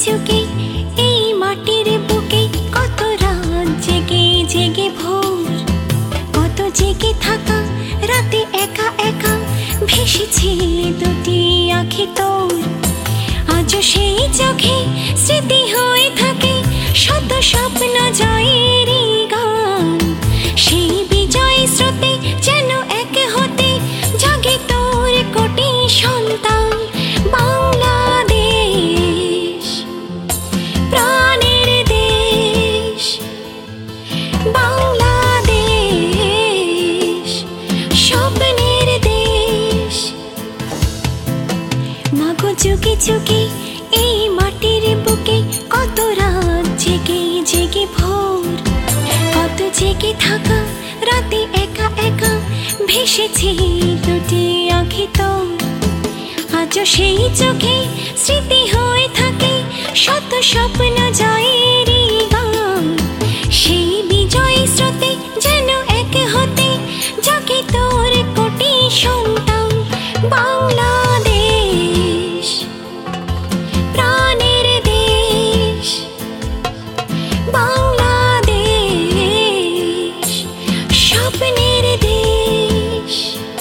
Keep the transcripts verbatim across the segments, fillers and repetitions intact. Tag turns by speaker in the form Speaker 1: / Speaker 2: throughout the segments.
Speaker 1: চুকে এই মাটির বুকে কত রাত জেগে জেগে ভোর, কত জেগে থাকা রাতে একা একা ভেসেছে দুটি আঁখি তোর। আজও সেই চোখে স্মৃতি হয়ে থাকে শত স্বপ্ন জয়েরই গান। সেই বিজয় স্রোতে যেন এক হতে জাগে তোর কোটি সন্তান। বাংলাদেশ প্রাণের দেশ, বাংলাদেশ স্বপ্নের দেশ। মাগো চুকে চুকে এই মাটির বুকে কত রাত জেগে জেগে ভোর, কত জেগে থাকা রাতে একা একা ভেসেছে দুটি আঁখি তোর। আজও সেই চোখে স্মৃতি হয়ে থাকে শত স্বপ্ন জয়েরই গান। সেই বিজয় স্রোতে যেন এক হতে জাগে তোর কোটি সন্তান। বাংলাদেশ প্রাণের দেশ, বাংলাদেশ স্বপ্নের দেশ।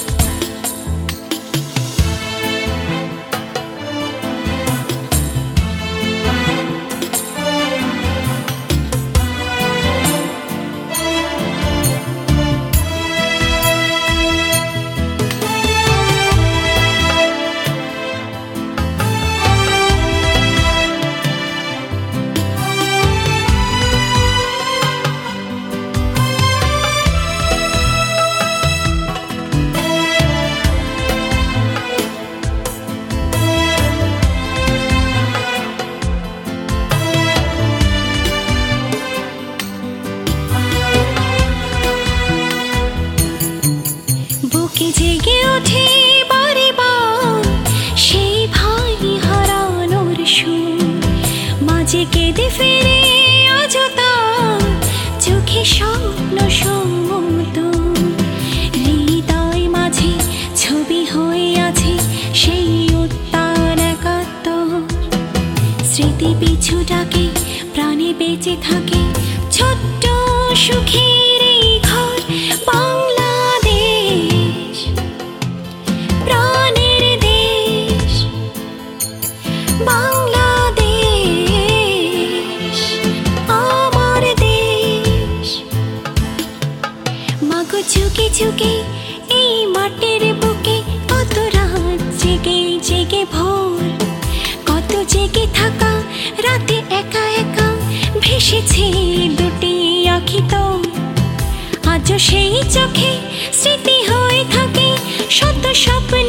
Speaker 1: বুকে জেগে ওঠে বারে বার সেই ভাই হারানোর সুর। মাঝে কেঁদে ফেরে আজও তার চোখে স্বপ্ন সমুদর। হৃদয় মাঝে ছবি হয়ে আছে সেই উত্তাল একাত্তর। স্মৃতি পিছু ডাকে প্রাণে বেঁচে থাকে ছোট্ট সুখের এই ঘর। বাংলাদেশ প্রাণের দেশ, বাংলাদেশ আমার দেশ। মাগো চুকে চুকে এই মাটির বুকে কত রাত জেগে জেগে ভোর, কত জেগে থাকা রাতে একা একা ভেসেছে দুটি আঁখি তোর। আজও সেই চোখে স্মৃতি হয়ে থাকে শত স্বপ্ন